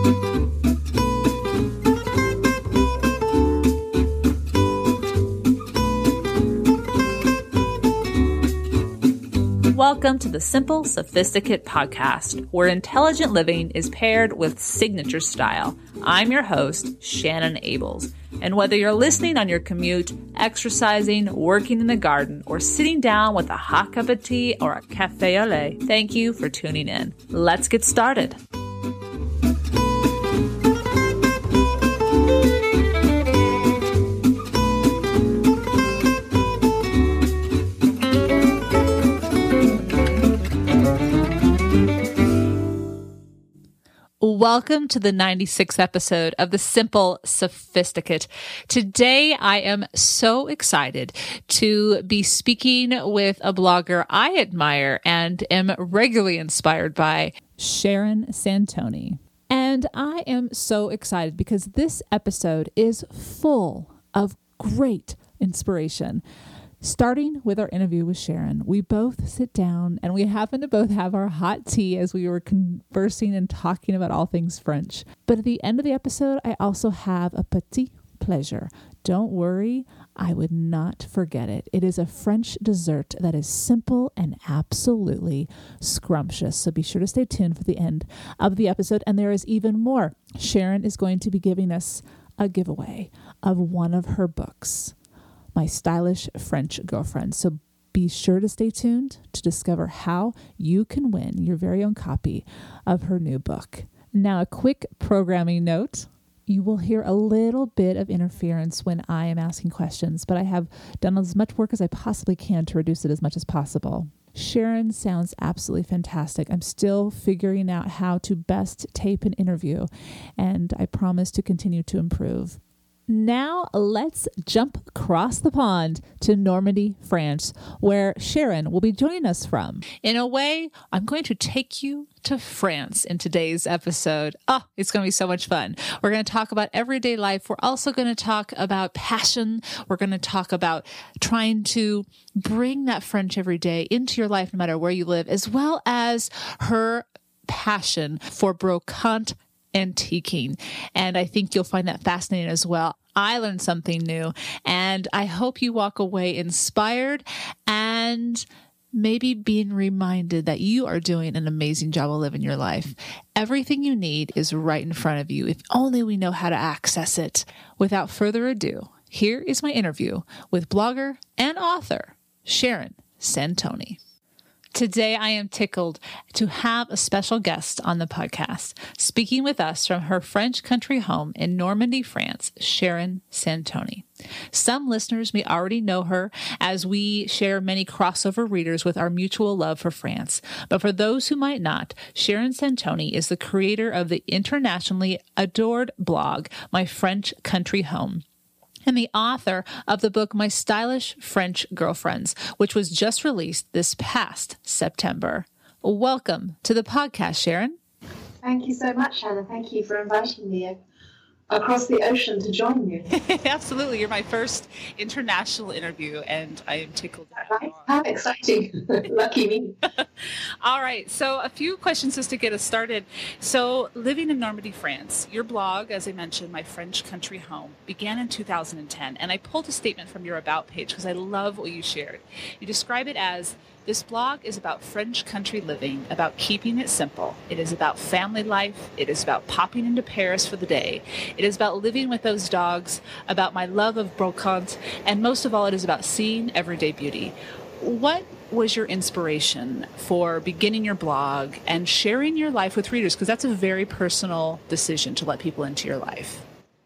Welcome to the Simple Sophisticate podcast, where intelligent living is paired with signature style. I'm your host, Shannon Ables. And whether you're listening on your commute, exercising, working in the garden, or sitting down with a hot cup of tea or a cafe au lait, thank you for tuning in. Let's get started. Welcome to the 96th episode of The Simple Sophisticate. Today, I am so excited to be speaking with a blogger I admire and am regularly inspired by, Sharon Santoni. And I am so excited because this episode is full of great inspiration. Starting with our interview with Sharon, we both sit down and we happen to both have our hot tea as we were conversing and talking about all things French. But at the end of the episode, I also have a petit plaisir. Don't worry, I would not forget it. It is a French dessert that is simple and absolutely scrumptious. So be sure to stay tuned for the end of the episode. And there is even more. Sharon is going to be giving us a giveaway of one of her books, My Stylish French Girlfriend. So be sure to stay tuned to discover how you can win your very own copy of her new book. Now, a quick programming note. You will hear a little bit of interference when I am asking questions, but I have done as much work as I possibly can to reduce it as much as possible. Sharon sounds absolutely fantastic. I'm still figuring out how to best tape an interview, and I promise to continue to improve. Now let's jump across the pond to Normandy, France, where Sharon will be joining us from. In a way, I'm going to take you to France in today's episode. Oh, it's going to be so much fun. We're going to talk about everyday life. We're also going to talk about passion. We're going to talk about trying to bring that French every day into your life, no matter where you live, as well as her passion for brocante antiquing. And I think you'll find that fascinating as well. I learned something new, and I hope you walk away inspired and maybe being reminded that you are doing an amazing job of living your life. Everything you need is right in front of you, if only we know how to access it. Without further ado, here is my interview with blogger and author, Sharon Santoni. Today, I am tickled to have a special guest on the podcast, speaking with us from her French country home in Normandy, France, Sharon Santoni. Some listeners may already know her, as we share many crossover readers with our mutual love for France. But for those who might not, Sharon Santoni is the creator of the internationally adored blog, My French Country Home, and the author of the book, My Stylish French Girlfriends, which was just released this past September. Welcome to the podcast, Sharon. Thank you so much, Hannah. Thank you for inviting me across the ocean to join you. Absolutely. You're my first international interview, and I am tickled. How exciting. Lucky me. All right. So a few questions just to get us started. So living in Normandy, France, your blog, as I mentioned, My French Country Home, began in 2010. And I pulled a statement from your About page because I love what you shared. You describe it as, this blog is about French country living, about keeping it simple. It is about family life. It is about popping into Paris for the day. It is about living with those dogs, about my love of brocante, and most of all, it is about seeing everyday beauty. What was your inspiration for beginning your blog and sharing your life with readers? Because that's a very personal decision to let people into your life.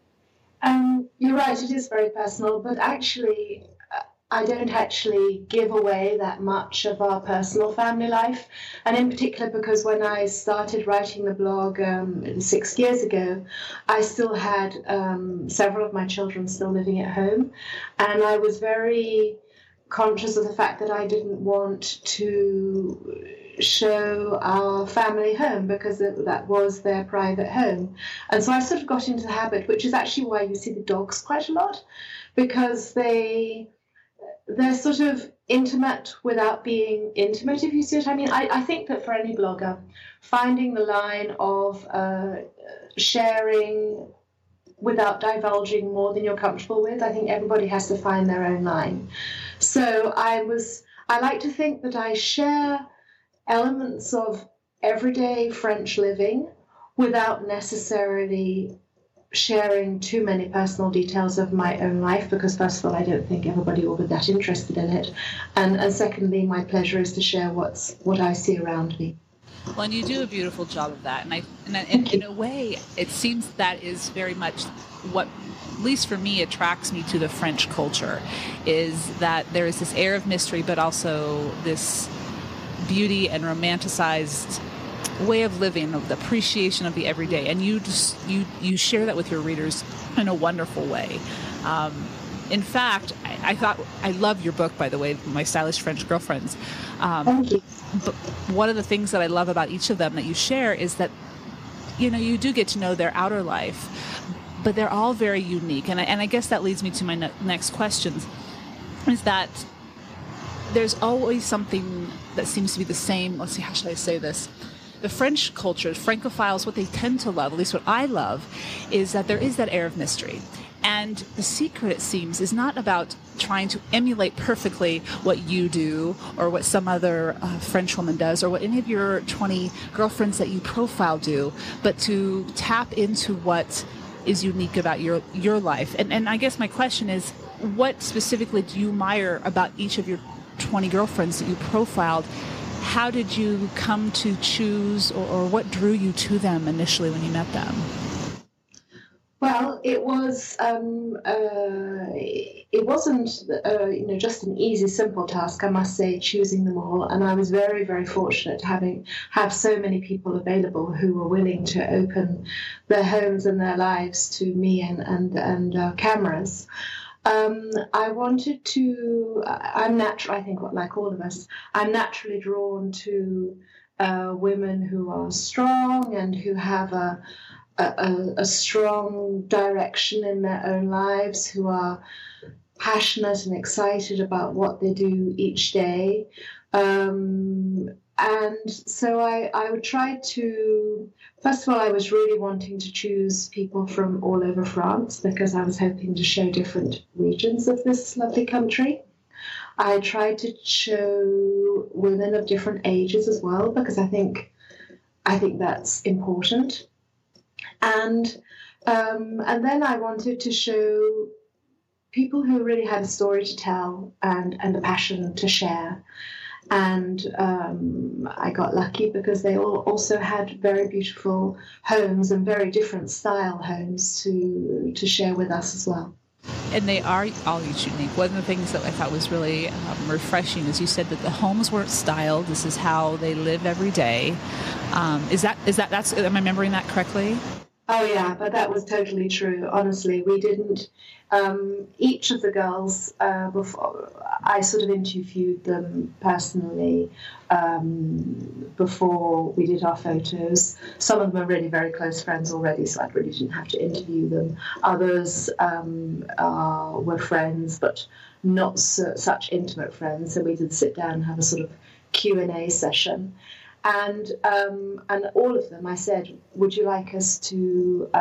You're right, it is very personal, but actually, I don't actually give away that much of our personal family life, and in particular because when I started writing the blog 6 years ago, I still had several of my children still living at home, and I was very conscious of the fact that I didn't want to show our family home because that was their private home. And so I sort of got into the habit, which is actually why you see the dogs quite a lot, because they're sort of intimate without being intimate, if you see what I mean. I think that for any blogger, finding the line of sharing without divulging more than you're comfortable with. I think everybody has to find their own line. So I like to think that I share elements of everyday French living without necessarily sharing too many personal details of my own life, because first of all, I don't think everybody will be that interested in it. And secondly, my pleasure is to share what I see around me. Well, and you do a beautiful job of that. And in a way, it seems that is very much what, at least for me, attracts me to the French culture, is that there is this air of mystery, but also this beauty and romanticized way of living, of the appreciation of the everyday. And you share that with your readers in a wonderful way. In fact, I thought, I love your book, by the way, My Stylish French Girlfriends. Thank you. But one of the things that I love about each of them that you share is that, you do get to know their outer life, but they're all very unique. And I guess that leads me to my next questions, is that there's always something that seems to be the same. Let's see, how should I say this? The French culture, Francophiles, what they tend to love, at least what I love, is that there is that air of mystery. And the secret, it seems, is not about trying to emulate perfectly what you do or what some other French woman does or what any of your 20 girlfriends that you profile do, but to tap into what is unique about your life. And I guess my question is, what specifically do you admire about each of your 20 girlfriends that you profiled? How did you come to choose, or what drew you to them initially when you met them? Well, it wasn't just an easy, simple task, I must say, choosing them all. And I was very, very fortunate to have so many people available who were willing to open their homes and their lives to me and cameras. I wanted to. I'm natural. I think, like all of us, I'm naturally drawn to women who are strong and who have a strong direction in their own lives, who are passionate and excited about what they do each day. And so I would try to, first of all, I was really wanting to choose people from all over France because I was hoping to show different regions of this lovely country. I tried to show women of different ages as well, because I think that's important. And then I wanted to show people who really had a story to tell and a passion to share. And I got lucky because they all also had very beautiful homes and very different style homes to share with us as well. And they are all each unique. One of the things that I thought was really refreshing is you said that the homes weren't styled. This is how they live every day. Am I remembering that correctly? Oh yeah, but that was totally true. Honestly, we didn't. Each of the girls, before I sort of interviewed them personally before we did our photos. Some of them are really very close friends already, so I really didn't have to interview them. Others were friends, but not such intimate friends. So we did sit down and have a sort of Q&A session. And all of them, I said, would you like us to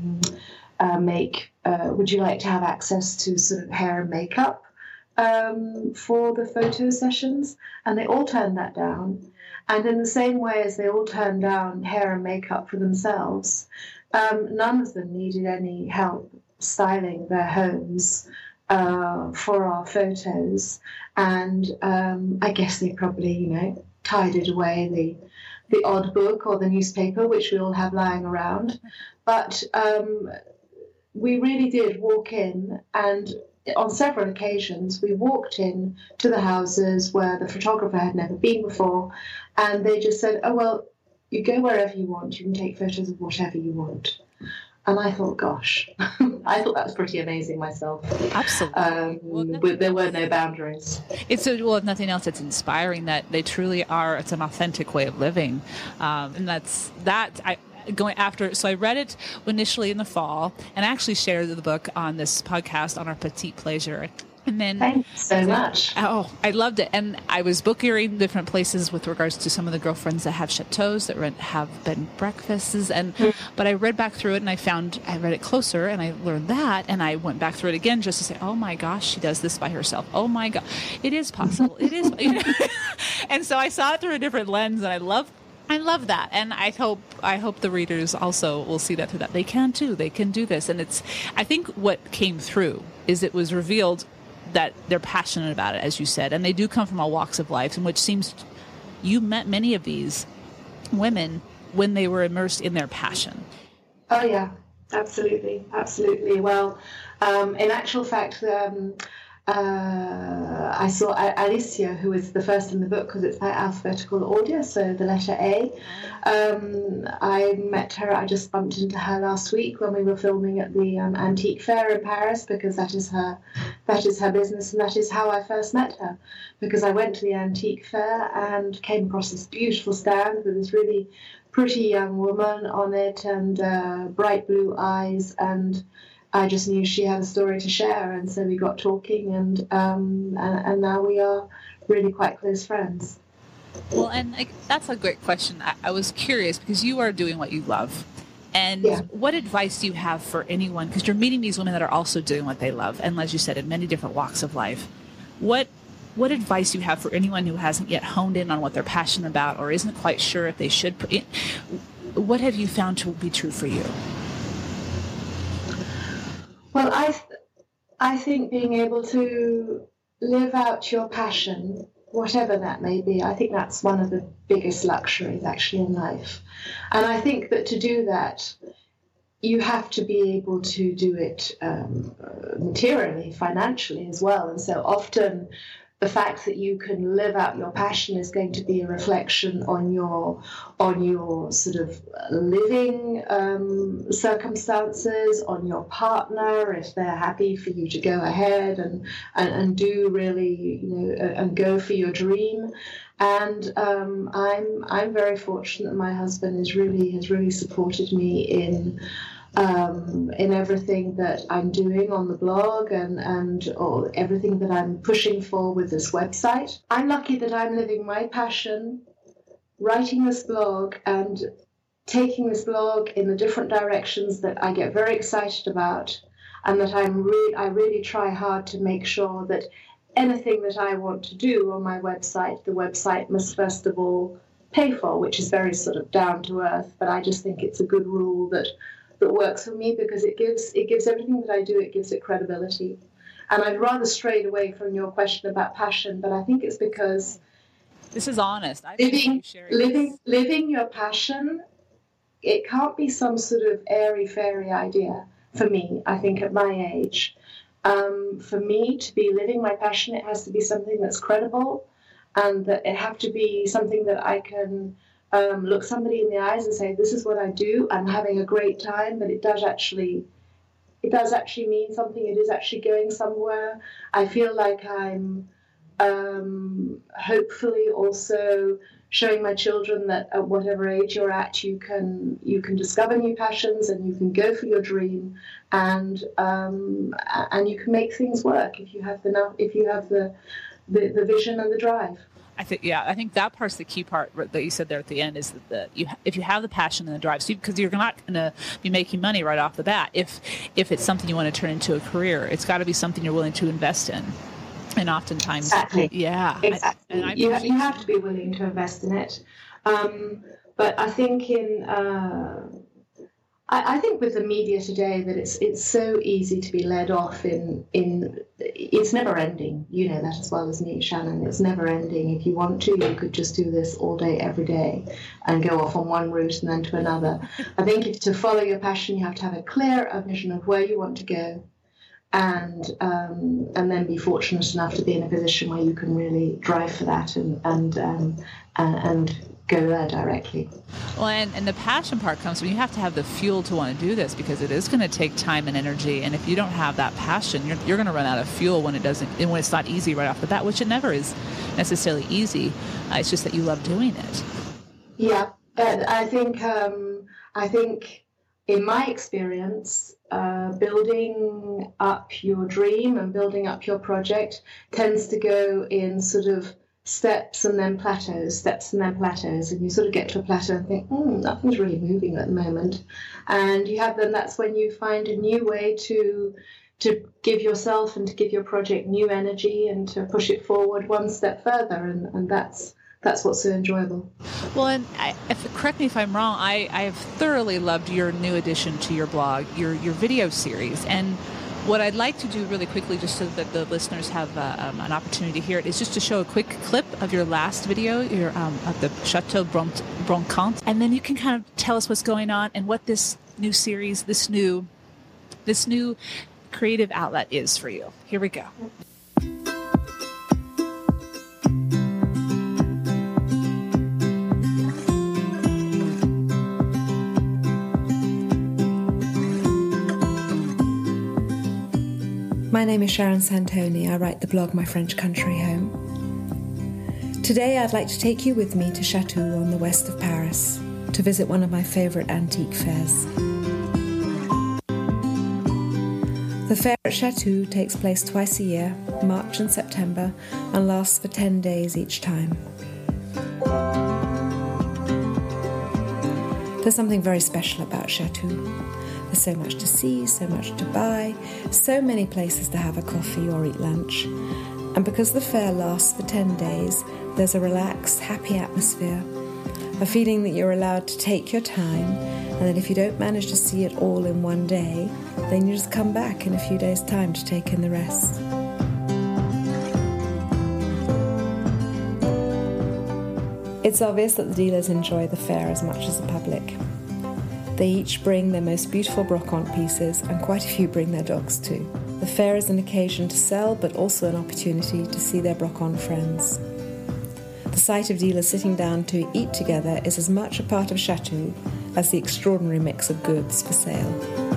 would you like to have access to sort of hair and makeup for the photo sessions? And they all turned that down. And in the same way as they all turned down hair and makeup for themselves, none of them needed any help styling their homes for our photos. And I guess they probably, tided away the odd book or the newspaper, which we all have lying around. But we really did walk in, and on several occasions we walked in to the houses where the photographer had never been before, and they just said, oh, well, you go wherever you want, you can take photos of whatever you want. And I thought, gosh, I thought that was pretty amazing myself. Absolutely. There were no boundaries. If nothing else, it's inspiring that they truly are. It's an authentic way of living. And that's that. So I read it initially in the fall, and I actually shared the book on this podcast on our Petite Pleasure. And then, thanks so much. Oh, I loved it. And I was bookering different places with regards to some of the girlfriends that have chateaus, that have bed and breakfasts. And, but I read back through it and I read it closer and I learned that. And I went back through it again just to say, oh my gosh, she does this by herself. Oh my God, it is possible. It is. And so I saw it through a different lens, and I love that. And I hope the readers also will see that through that. They can too. They can do this. And I think what came through is it was revealed that they're passionate about it, as you said, and they do come from all walks of life, in which seems you met many of these women when they were immersed in their passion. Oh yeah, absolutely. Well, in actual fact, I saw Alicia, who is the first in the book because it's by alphabetical order, so the letter A. I met her, I just bumped into her last week when we were filming at the Antique Fair in Paris, because that is her business, and that is how I first met her, because I went to the Antique Fair and came across this beautiful stand with this really pretty young woman on it, and bright blue eyes, and I just knew she had a story to share, and so we got talking, and now we are really quite close friends. Well, and that's a great question. I was curious because you are doing what you love, and what advice do you have for anyone? Because you're meeting these women that are also doing what they love, and as you said, in many different walks of life. What advice do you have for anyone who hasn't yet honed in on what they're passionate about, or isn't quite sure if they should? What have you found to be true for you? Well, I think being able to live out your passion, whatever that may be, I think that's one of the biggest luxuries actually in life. And I think that to do that, you have to be able to do it materially, financially as well. And so often the fact that you can live out your passion is going to be a reflection on your sort of living circumstances, on your partner, if they're happy for you to go ahead and do really, and go for your dream. And I'm very fortunate that my husband has really supported me in everything that I'm doing on the blog and everything that I'm pushing for with this website. I'm lucky that I'm living my passion, writing this blog and taking this blog in the different directions that I get very excited about, and that I really try hard to make sure that anything that I want to do on my website, the website must first of all pay for, which is very sort of down to earth, but I just think it's a good rule that works for me, because it gives everything that I do, it gives it credibility. And I'd rather strayed away from your question about passion, but I think it's because this is honest. Living your passion, it can't be some sort of airy-fairy idea for me, I think, at my age. For me to be living my passion, it has to be something that's credible, and that it have to be something that I can look somebody in the eyes and say, this is what I do, I'm having a great time, but it does actually mean something, it is actually going somewhere. I feel like I'm hopefully also showing my children that at whatever age you're at, you can discover new passions, and you can go for your dream, and you can make things work if you have the vision and the drive. I think that part's the key part that you said there at the end, is that if you have the passion and the drive, because you're not going to be making money right off the bat. If it's something you want to turn into a career, it's got to be something you're willing to invest in. And oftentimes, exactly. And you have to be willing to invest in it. But I think I think with the media today that it's so easy to be led off in it's never ending. You know that as well as me, Shannon. It's never ending. If you want to, you could just do this all day, every day, and go off on one route and then to another. I think to follow your passion, you have to have a clear vision of where you want to go, and then be fortunate enough to be in a position where you can really drive for that and go there directly. Well, and the passion part comes when you have to have the fuel to want to do this, because it is going to take time and energy. And if you don't have that passion, you're going to run out of fuel when it's not easy right off the bat, which it never is necessarily easy. It's just that you love doing it. Yeah, and I think in my experience, building up your dream and building up your project tends to go in sort of steps and then plateaus, and you sort of get to a plateau and think, nothing's really moving at the moment. And that's when you find a new way to give yourself and to give your project new energy and to push it forward one step further. And that's what's so enjoyable. Well, and correct me if I'm wrong, I have thoroughly loved your new addition to your blog, your video series. And what I'd like to do really quickly, just so that the listeners have an opportunity to hear it, is just to show a quick clip of your last video, of the Chateau Broncante. And then you can kind of tell us what's going on and what this new series, this new creative outlet is for you. Here we go. My name is Sharon Santoni. I write the blog My French Country Home. Today I'd like to take you with me to Chatou on the west of Paris to visit one of my favourite antique fairs. The fair at Chatou takes place twice a year, March and September, and lasts for 10 days each time. There's something very special about Chatou. There's so much to see, so much to buy, so many places to have a coffee or eat lunch. And because the fair lasts for 10 days, there's a relaxed, happy atmosphere, a feeling that you're allowed to take your time, and that if you don't manage to see it all in one day, then you just come back in a few days' time to take in the rest. It's obvious that the dealers enjoy the fair as much as the public. They each bring their most beautiful brocante pieces, and quite a few bring their dogs too. The fair is an occasion to sell, but also an opportunity to see their brocante friends. The sight of dealers sitting down to eat together is as much a part of Chatou as the extraordinary mix of goods for sale.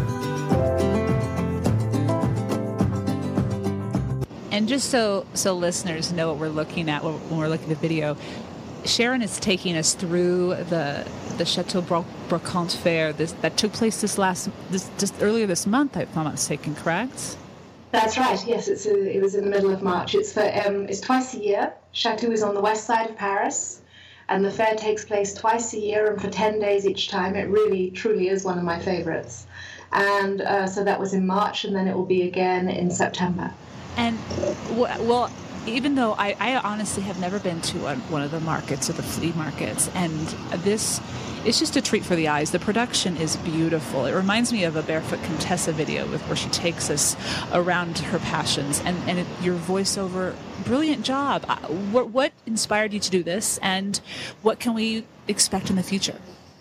And just so listeners know what we're looking at when we're looking at the video, Sharon is taking us through the Chateau Broncante fair that took place just earlier this month, if I'm not mistaken, correct? That's right. Yes, it was in the middle of March. It's twice a year. Chatou is on the west side of Paris, and the fair takes place twice a year and for 10 days each time. It really, truly is one of my favorites. And so that was in March, and then it will be again in September. And well, even though I honestly have never been to one of the markets or the flea markets, and it's just a treat for the eyes. The production is beautiful. It reminds me of a Barefoot Contessa video where she takes us around her passions, and your voiceover, brilliant job. What inspired you to do this, and what can we expect in the future?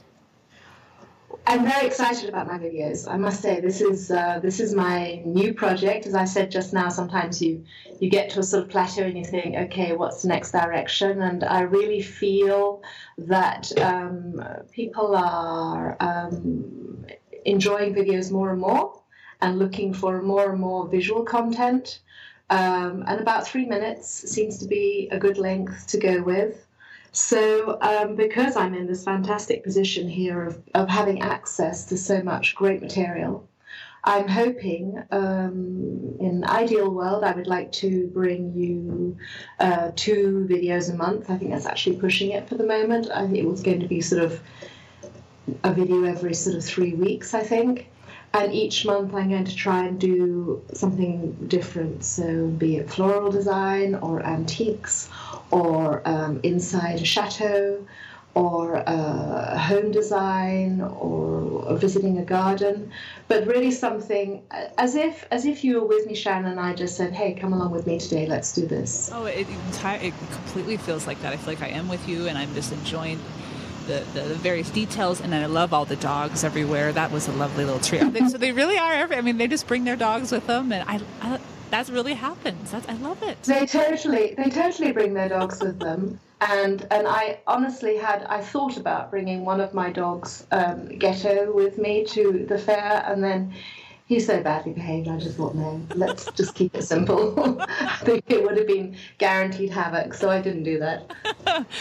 I'm very excited about my videos. I must say, this is my new project. As I said just now, sometimes you get to a sort of plateau and you think, okay, what's the next direction? And I really feel that people are enjoying videos more and more and looking for more and more visual content. And about 3 minutes seems to be a good length to go with. So because I'm in this fantastic position here of having access to so much great material, I'm hoping, in an ideal world, I would like to bring you 2 videos a month. I think that's actually pushing it for the moment. I think it was going to be sort of a video every sort of 3 weeks, I think. And each month I'm going to try and do something different. So be it floral design or antiques or inside a chateau or home design or visiting a garden. But really something as if you were with me, Sharon, and I just said, hey, come along with me today, let's do this. Oh, it completely feels like that. I feel like I am with you and I'm just enjoying the various details, and I love all the dogs everywhere. That was a lovely little treat. So they really are they just bring their dogs with them, and I that really happens. I love it. They totally bring their dogs with them, and I honestly I thought about bringing one of my dogs, Ghetto, with me to the fair, and then he's so badly behaved, I just thought, no, let's just keep it simple. I think it would have been guaranteed havoc, so I didn't do that.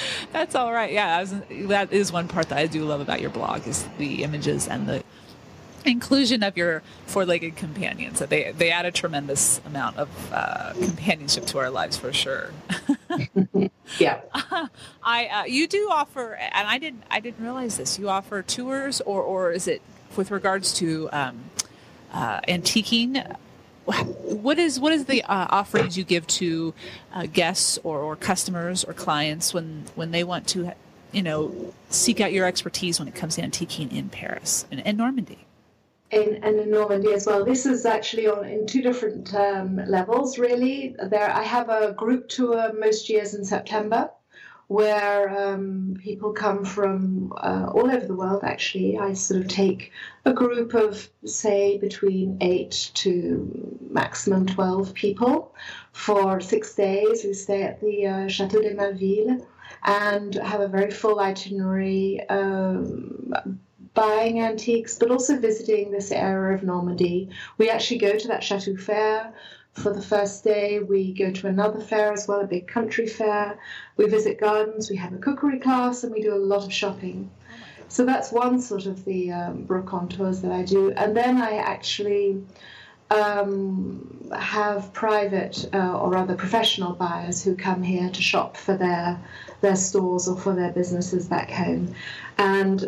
That's all right. Yeah, that is one part that I do love about your blog, is the images and inclusion of your four-legged companions. So they add a tremendous amount of companionship to our lives for sure. Yeah. You do offer, and I didn't realize this. You offer tours, or is it with regards to antiquing? What is the offerings you give to guests or customers or clients when they want to, seek out your expertise when it comes to antiquing in Paris and Normandy? And in Normandy as well. This is actually in two different levels, really. I have a group tour most years in September, where people come from all over the world, actually. I sort of take a group of, say, between 8 to maximum 12 people for 6 days. We stay at the Château de Maleville and have a very full itinerary, buying antiques, but also visiting this area of Normandy. We actually go to that Chateau Fair for the first day. We go to another fair as well, a big country fair. We visit gardens, we have a cookery class, and we do a lot of shopping. So that's one sort of the brocante tours that I do. And then I actually have private or rather professional buyers who come here to shop for their stores or for their businesses back home. And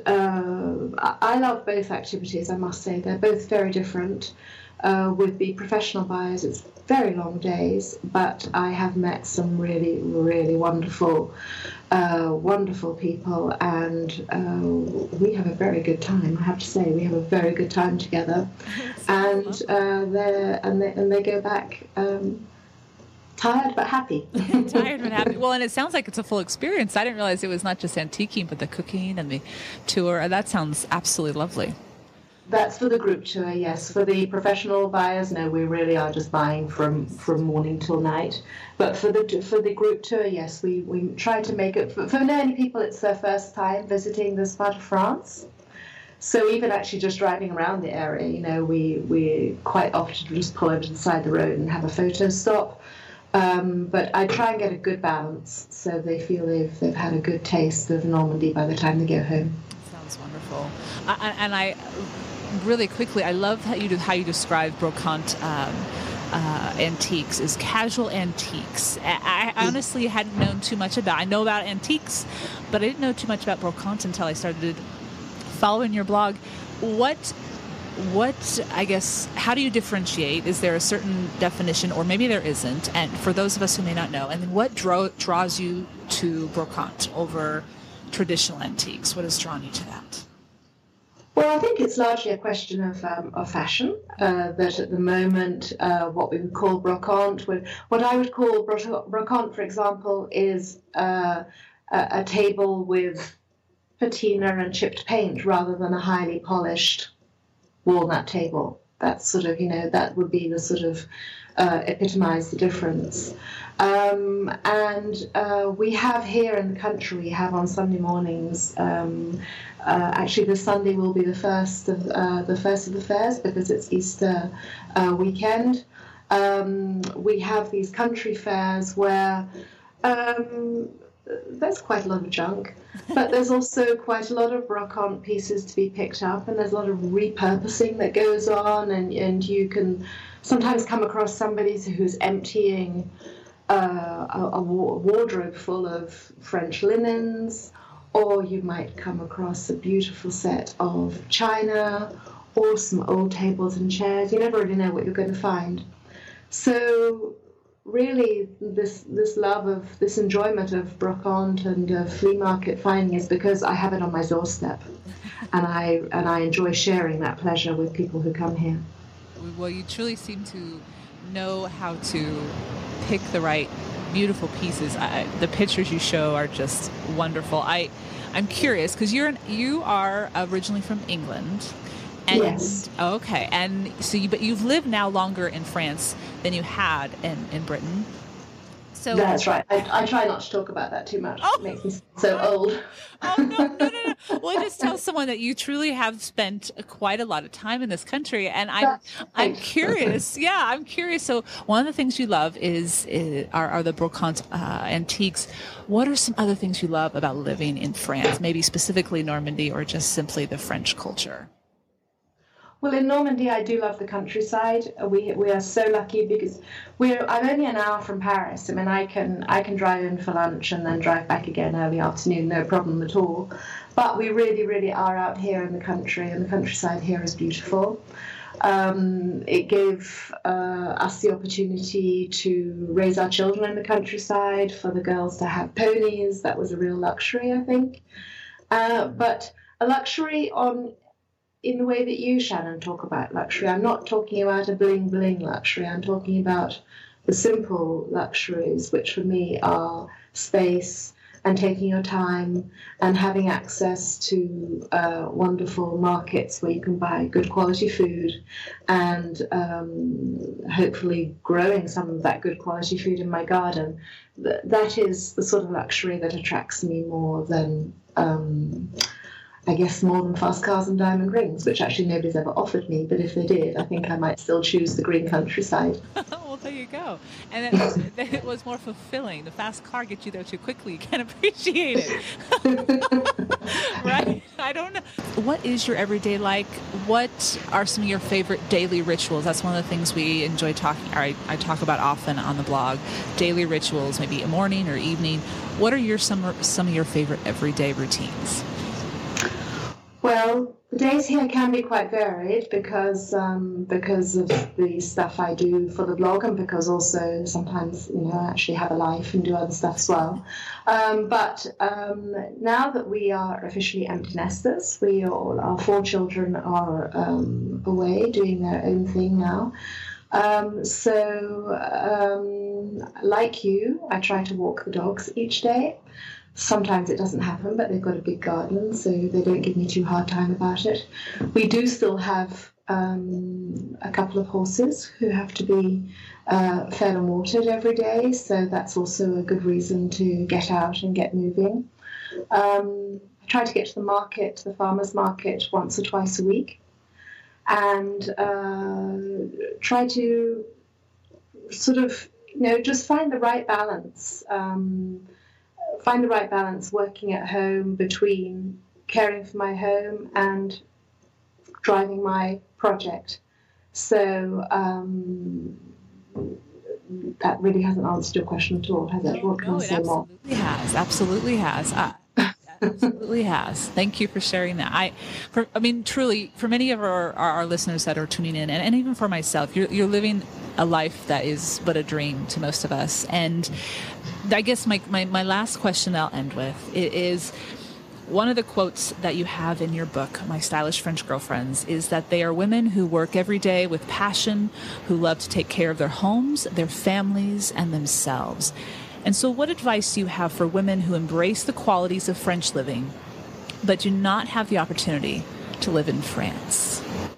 I love both activities, I must say. They're both very different. With the professional buyers, it's very long days, but I have met some really, really wonderful people, and we have a very good time. I have to say, we have a very good time together, and they go back tired but happy. Tired but happy. Well, and it sounds like it's a full experience. I didn't realize it was not just antiquing, but the cooking and the tour. That sounds absolutely lovely. That's for the group tour, yes. For the professional buyers, no, we really are just buying from morning till night. But for the group tour, yes, we try to make it. For many people, it's their first time visiting this part of France. So even actually just driving around the area, we quite often just pull over to the side of the road and have a photo stop. But I try and get a good balance so they feel they've had a good taste of Normandy by the time they go home. Sounds wonderful. And I really quickly, I love how you describe brocante antiques as casual antiques. I honestly hadn't known too much about. I know about antiques, but I didn't know too much about brocante until I started following your blog. What I guess, how do you differentiate? Is there a certain definition, or maybe there isn't? And for those of us who may not know, and then what draws you to brocante over traditional antiques? What has drawn you to that? Well, I think it's largely a question of fashion. That at the moment, what we would call brocante, what I would call brocante, for example, is a table with patina and chipped paint rather than a highly polished walnut table. That's sort of, that would be the sort of epitomize the difference. And we have here in the country, we have on Sunday mornings, actually this Sunday will be the first of the fairs because it's Easter weekend. We have these country fairs where there's quite a lot of junk, but there's also quite a lot of brocante pieces to be picked up, and there's a lot of repurposing that goes on, and you can sometimes come across somebody who's emptying a wardrobe full of French linens, or you might come across a beautiful set of china or some old tables and chairs. You never really know what you're going to find. So really this love of this enjoyment of brocante and flea market finding is because I have it on my doorstep, and I enjoy sharing that pleasure with people who come here. Well, you truly seem to know how to pick the right beautiful pieces. The pictures you show are just wonderful. I'm curious because you are originally from England. And, yes. Okay. And so but you've lived now longer in France than you had in Britain. So that's right. I try not to talk about that too much. It makes me so old. Oh, no. Well, just tell someone that you truly have spent quite a lot of time in this country. And I'm curious. Yeah, I'm curious. So one of the things you love are the brocante antiques. What are some other things you love about living in France, maybe specifically Normandy or just simply the French culture? Well, in Normandy, I do love the countryside. We are so lucky because I'm only an hour from Paris. I mean, I can drive in for lunch and then drive back again early afternoon, no problem at all. But we really, really are out here in the country, and the countryside here is beautiful. It gave us the opportunity to raise our children in the countryside, for the girls to have ponies. That was a real luxury, I think. But a luxury in the way that you, Shannon, talk about luxury. I'm not talking about a bling-bling luxury. I'm talking about the simple luxuries, which for me are space and taking your time and having access to wonderful markets where you can buy good quality food, and hopefully growing some of that good quality food in my garden. That is the sort of luxury that attracts me more than I guess more than fast cars and diamond rings, which actually nobody's ever offered me. But if they did, I think I might still choose the green countryside. Well, there you go. And it was more fulfilling. The fast car gets you there too quickly. You can't appreciate it. Right? I don't know. What is your everyday like? What are some of your favorite daily rituals? That's one of the things we enjoy talking, or I talk about often on the blog. Daily rituals, maybe a morning or evening. What are some of your favorite everyday routines? Well, the days here can be quite varied because of the stuff I do for the blog, and because also sometimes I actually have a life and do other stuff as well. But now that we are officially empty nesters, our 4 children are away doing their own thing now. Like you, I try to walk the dogs each day. Sometimes it doesn't happen, but they've got a big garden, so they don't give me too hard time about it. We do still have a couple of horses who have to be fed and watered every day, so that's also a good reason to get out and get moving. I try to get to the farmer's market, once or twice a week, and try to sort of, just find the right balance. Find the right balance working at home between caring for my home and driving my project. So that really hasn't answered your question at all, has it? What can I say more? Absolutely has. Absolutely has. Thank you for sharing that. Truly, for many of our listeners that are tuning in, and even for myself, you're living a life that is but a dream to most of us. And I guess my last question I'll end with is one of the quotes that you have in your book, My Stylish French Girlfriends, is that they are women who work every day with passion, who love to take care of their homes, their families, and themselves. And so what advice do you have for women who embrace the qualities of French living, but do not have the opportunity to live in France?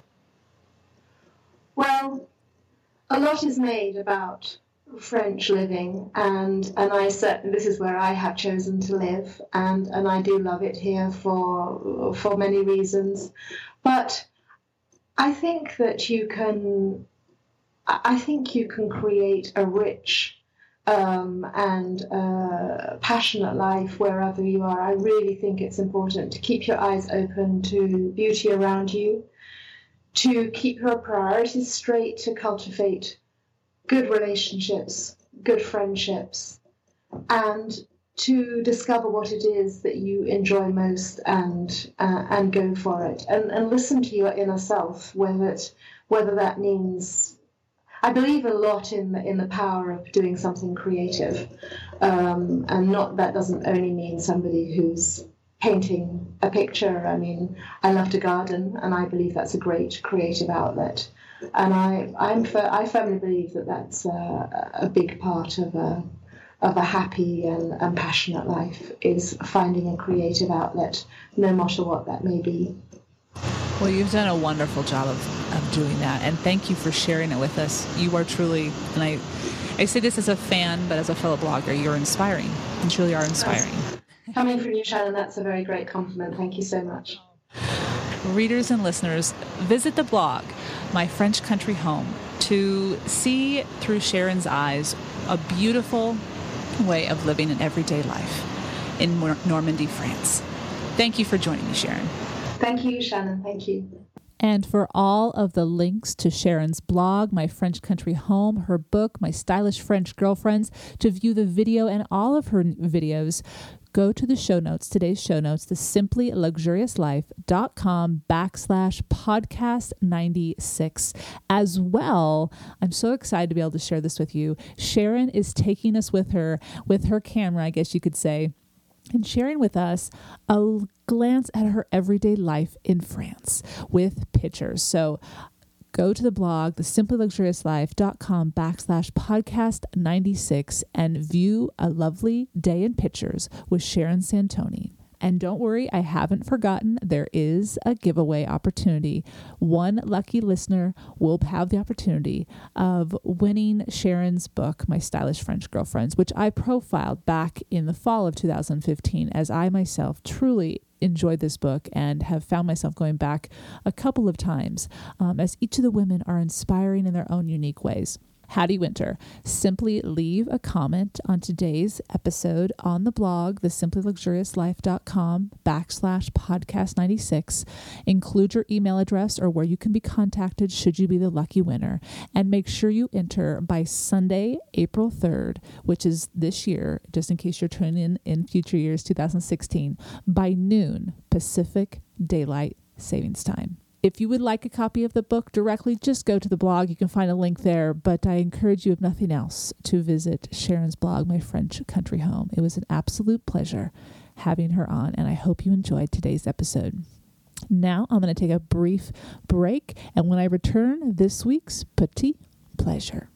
Well, a lot is made about French living, and I certainly, this is where I have chosen to live, and I do love it here for many reasons. But I think that you can create a rich and passionate life wherever you are. I really think it's important to keep your eyes open to beauty around you, to keep your priorities straight, to cultivate good relationships, good friendships, and to discover what it is that you enjoy most and go for it, and listen to your inner self, whether that means, I believe a lot in the power of doing something creative, and that doesn't only mean somebody who's painting a picture. I mean, I love to garden, and I believe that's a great creative outlet. And I firmly believe that that's a big part of a happy and passionate life, is finding a creative outlet, no matter what that may be. Well, you've done a wonderful job of doing that, and thank you for sharing it with us. You are truly, and I say this as a fan, but as a fellow blogger, you're inspiring. You truly are inspiring. Coming from you, Shannon, that's a very great compliment. Thank you so much. Readers and listeners, visit the blog, My French Country Home, to see through Sharon's eyes a beautiful way of living an everyday life in Normandy, France. Thank you for joining me, Sharon. Thank you, Shannon. Thank you. And for all of the links to Sharon's blog, My French Country Home, her book, My Stylish French Girlfriends, to view the video and all of her videos, go to the show notes, today's show notes, thesimplyluxuriouslife.com/podcast96. As well, I'm so excited to be able to share this with you. Sharon is taking us with her camera, I guess you could say, and sharing with us a glance at her everyday life in France with pictures. So go to the blog, thesimplyluxuriouslife.com/podcast96 and view a lovely day in pictures with Sharon Santoni. And don't worry, I haven't forgotten. There is a giveaway opportunity. One lucky listener will have the opportunity of winning Sharon's book, My Stylish French Girlfriends, which I profiled back in the fall of 2015, as I myself truly enjoyed this book and have found myself going back a couple of times, as each of the women are inspiring in their own unique ways. How do you enter? Simply leave a comment on today's episode on the blog, thesimplyluxuriouslife.com/podcast96. Include your email address or where you can be contacted should you be the lucky winner. And make sure you enter by Sunday, April 3rd, which is this year, just in case you're tuning in future years, 2016, by noon Pacific Daylight Savings Time. If you would like a copy of the book directly, just go to the blog. You can find a link there, but I encourage you, if nothing else, to visit Sharon's blog, My French Country Home. It was an absolute pleasure having her on, and I hope you enjoyed today's episode. Now I'm going to take a brief break, and when I return, this week's Petit Pleasure.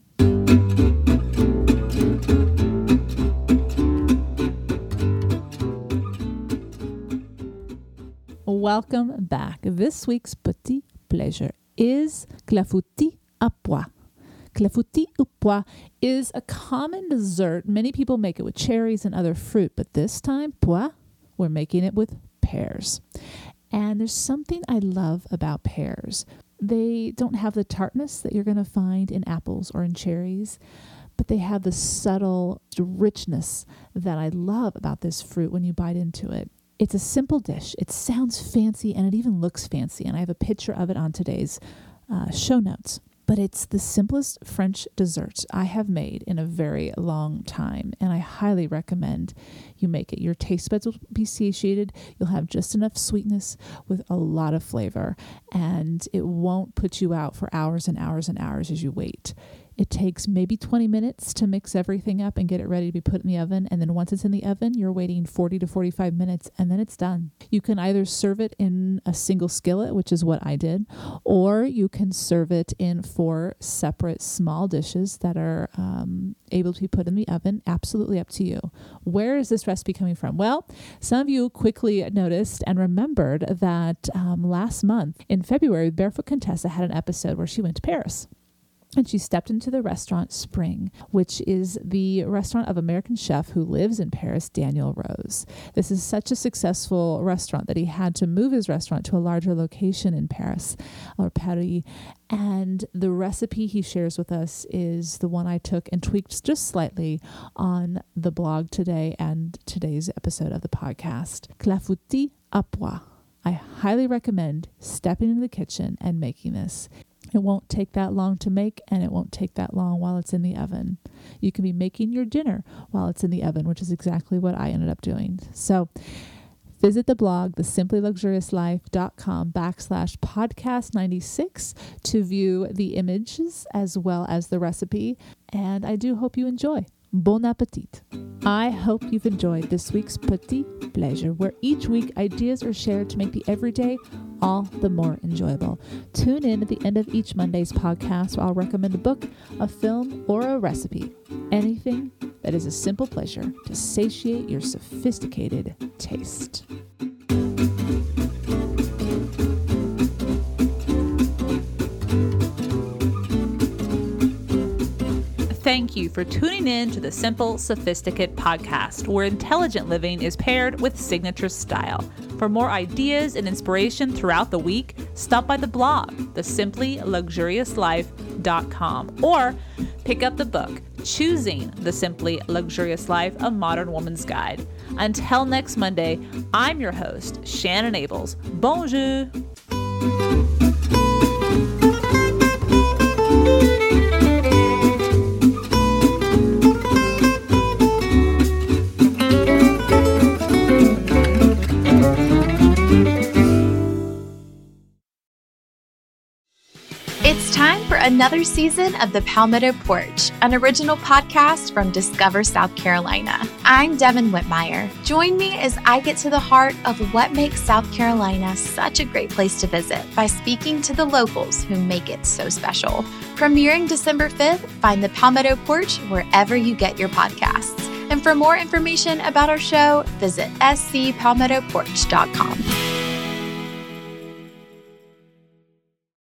Welcome back. This week's Petit Pleasure is clafoutis à pois. Clafoutis au pois is a common dessert. Many people make it with cherries and other fruit, but this time, pois, we're making it with pears. And there's something I love about pears. They don't have the tartness that you're going to find in apples or in cherries, but they have the subtle richness that I love about this fruit when you bite into it. It's a simple dish. It sounds fancy and it even looks fancy. And I have a picture of it on today's show notes. But it's the simplest French dessert I have made in a very long time. And I highly recommend you make it. Your taste buds will be satiated. You'll have just enough sweetness with a lot of flavor. And it won't put you out for hours and hours and hours as you wait. It takes maybe 20 minutes to mix everything up and get it ready to be put in the oven. And then once it's in the oven, you're waiting 40 to 45 minutes and then it's done. You can either serve it in a single skillet, which is what I did, or you can serve it in 4 separate small dishes that are able to be put in the oven. Absolutely up to you. Where is this recipe coming from? Well, some of you quickly noticed and remembered that last month in February, Barefoot Contessa had an episode where she went to Paris. And she stepped into the restaurant Spring, which is the restaurant of American chef who lives in Paris, Daniel Rose. This is such a successful restaurant that he had to move his restaurant to a larger location in Paris, or Paris. And the recipe he shares with us is the one I took and tweaked just slightly on the blog today and today's episode of the podcast. Clafoutis à pois. I highly recommend stepping into the kitchen and making this. It won't take that long to make, and it won't take that long while it's in the oven. You can be making your dinner while it's in the oven, which is exactly what I ended up doing. So visit the blog, thesimplyluxuriouslife.com/podcast96 to view the images as well as the recipe. And I do hope you enjoy. Bon appetit. I hope you've enjoyed this week's Petit Pleasure, where each week ideas are shared to make the everyday all the more enjoyable. Tune in at the end of each Monday's podcast where I'll recommend a book, a film, or a recipe. Anything that is a simple pleasure to satiate your sophisticated taste. Thank you for tuning in to the Simple Sophisticate podcast, where intelligent living is paired with signature style. For more ideas and inspiration throughout the week, stop by the blog, thesimplyluxuriouslife.com, or pick up the book, Choosing the Simply Luxurious Life, A Modern Woman's Guide. Until next Monday, I'm your host, Shannon Ables. Bonjour! It's time for another season of the Palmetto Porch, an original podcast from Discover South Carolina. I'm Devin Whitmire. Join me as I get to the heart of what makes South Carolina such a great place to visit by speaking to the locals who make it so special. Premiering December 5th, find the Palmetto Porch wherever you get your podcasts. And for more information about our show, visit scpalmettoporch.com.